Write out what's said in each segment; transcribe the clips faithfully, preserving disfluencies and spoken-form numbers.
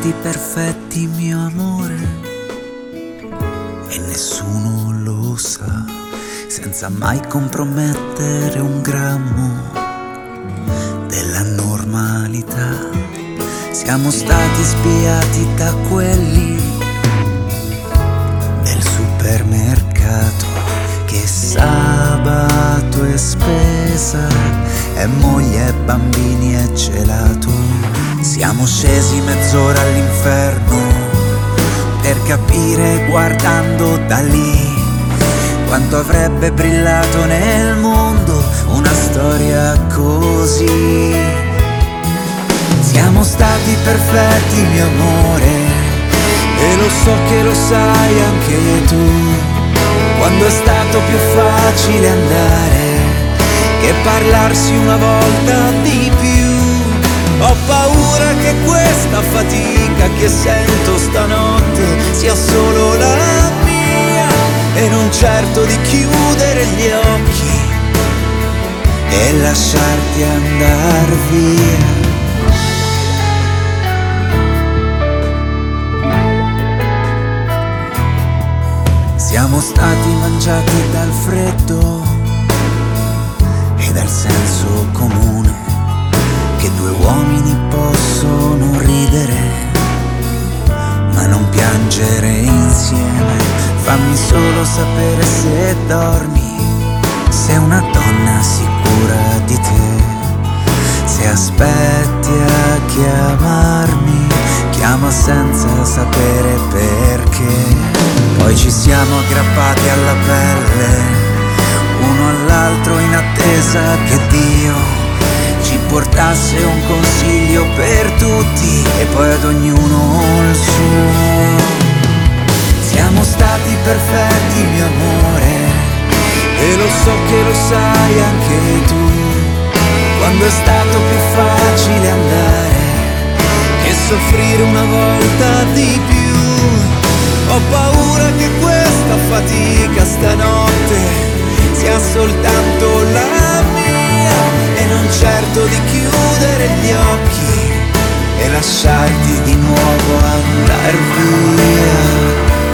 stati perfetti, mio amore, e nessuno lo sa, senza mai compromettere un grammo della normalità. Siamo stati spiati da quelli del supermercato, che sabato è spesa, e moglie e bambini e gelato. Siamo scesi mezz'ora all'inferno per capire, guardando da lì, quanto avrebbe brillato nel mondo una storia così. Siamo stati perfetti, mio amore, e lo so che lo sai anche tu, quando è stato più facile andare che parlarsi una volta di più. Ho paura che questa fatica che sento stanotte sia solo la mia, e non certo di chiudere gli occhi e lasciarti andar via. Siamo stati mangiati dal freddo e dal senso comune, che due uomini possono ridere ma non piangere insieme. Fammi solo sapere se dormi, sei una donna sicura di te, se aspetti a chiamarmi, chiama senza sapere perché. Poi ci siamo aggrappati alla pelle, uno all'altro, in attesa che Dio ci portasse un consiglio per tutti, e poi ad ognuno il suo. Siamo stati perfetti, mio amore, e lo so che lo sai anche tu, quando è stato più facile andare che soffrire una volta di più. Ho paura che questa fatica stanotte sia soltanto la mia, e non certo di chiudere gli occhi e lasciarti di nuovo andar via.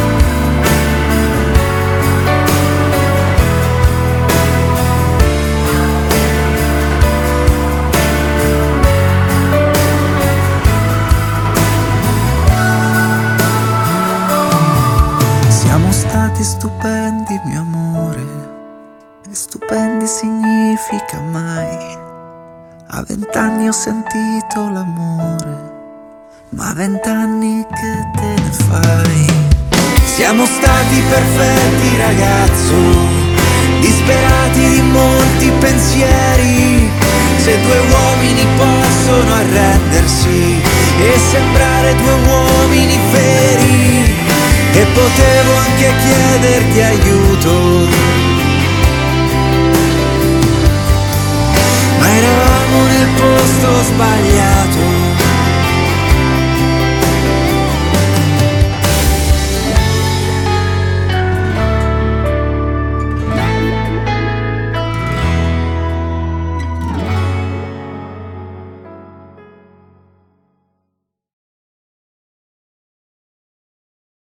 Siamo stati stupendi, mio amore, e stupendi significa mai. A vent'anni ho sentito l'amore, ma a vent'anni che te ne fai? Siamo stati perfetti, ragazzo, disperati di molti pensieri. Se due uomini possono arrendersi e sembrare due uomini veri, e potevo anche chiederti aiuto, ma eravamo nel posto sbagliato.